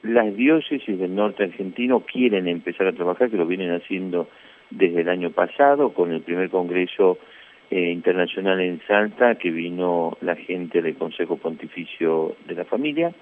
Las diócesis del norte argentino quieren empezar a trabajar, que lo vienen haciendo desde el año pasado, con el primer congreso internacional en Salta, que vino la gente del Consejo Pontificio de la Familia,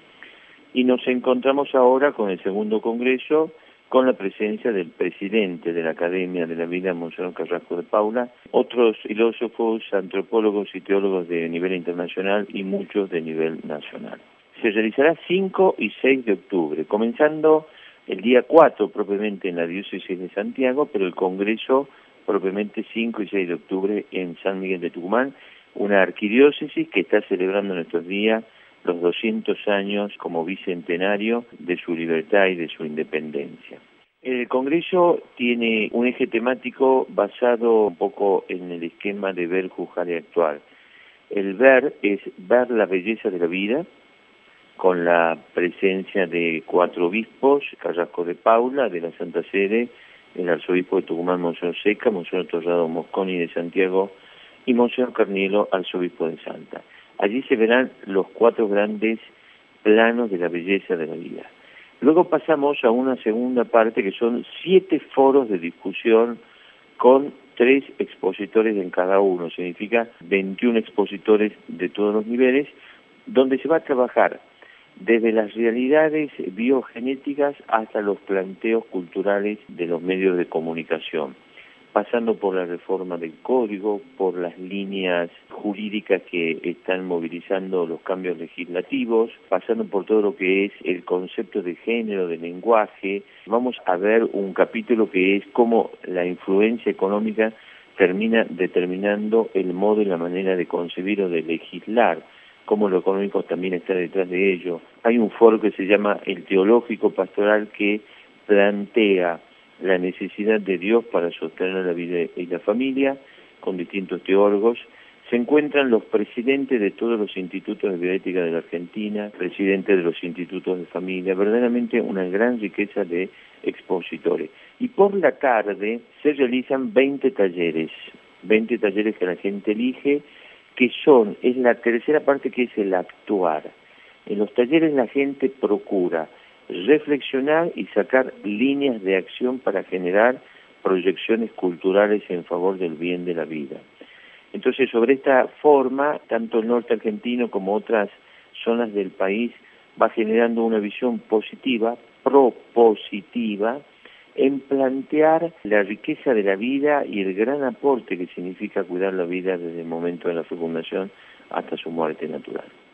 y nos encontramos ahora con el segundo congreso, con la presencia del presidente de la Academia de la Vida, Monseñor Carrasco de Paula, otros filósofos, antropólogos y teólogos de nivel internacional y muchos de nivel nacional. Se realizará 5 y 6 de octubre, comenzando el día 4 propiamente en la diócesis de Santiago, pero el congreso propiamente 5 y 6 de octubre en San Miguel de Tucumán, una arquidiócesis que está celebrando en estos días los 200 años como bicentenario de su libertad y de su independencia. El Congreso tiene un eje temático basado un poco en el esquema de ver, juzgar y actuar. El ver es ver la belleza de la vida, con la presencia de 4 obispos, Carrasco de Paula, de la Santa Sede, el arzobispo de Tucumán, Monseñor Seca, Monseñor Torrado Mosconi de Santiago y Monseñor Carnielo, arzobispo de Salta. Allí se verán los 4 grandes planos de la belleza de la vida. Luego pasamos a una segunda parte que son 7 foros de discusión con 3 expositores en cada uno, significa 21 expositores de todos los niveles, donde se va a trabajar desde las realidades biogenéticas hasta los planteos culturales de los medios de comunicación, pasando por la reforma del código, por las líneas jurídicas que están movilizando los cambios legislativos, pasando por todo lo que es el concepto de género, de lenguaje. Vamos a ver un capítulo que es cómo la influencia económica termina determinando el modo y la manera de concebir o de legislar, cómo lo económico también está detrás de ello. Hay un foro que se llama el teológico pastoral que plantea la necesidad de Dios para sostener la vida y la familia, con distintos teólogos. Se encuentran los presidentes de todos los institutos de bioética de la Argentina, presidentes de los institutos de familia, verdaderamente una gran riqueza de expositores. Y por la tarde se realizan 20 talleres que la gente elige, que es la tercera parte, que es el actuar. En los talleres la gente procura reflexionar y sacar líneas de acción para generar proyecciones culturales en favor del bien de la vida. Entonces, sobre esta forma, tanto el norte argentino como otras zonas del país va generando una visión positiva, propositiva, en plantear la riqueza de la vida y el gran aporte que significa cuidar la vida desde el momento de la fecundación hasta su muerte natural.